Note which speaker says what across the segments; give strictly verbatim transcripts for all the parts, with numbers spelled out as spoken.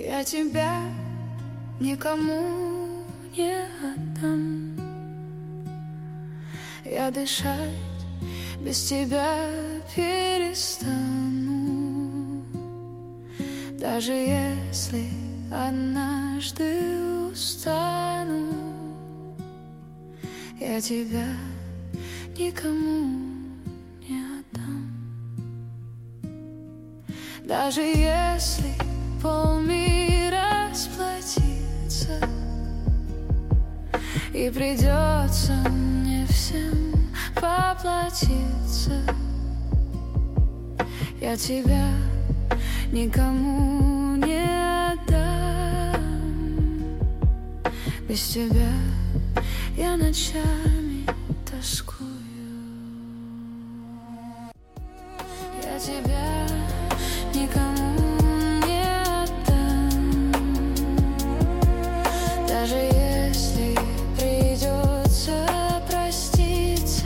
Speaker 1: Я тебя никому не отдам. Я дышать без тебя перестану. Даже если однажды устану, я тебя никому не отдам. Даже если полмира сплотится и придется мне всем поплатиться, я тебя никому не отдам. Без тебя я ночами тоскую. Я тебя никому не отдам. Даже если придется проститься,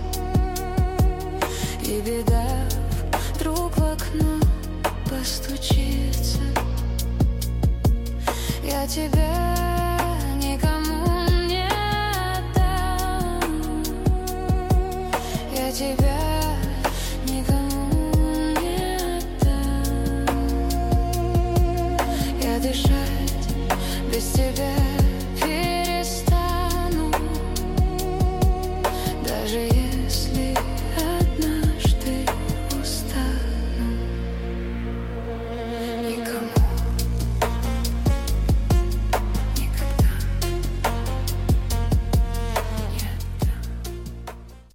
Speaker 1: и беда вдруг в окно постучится, я тебя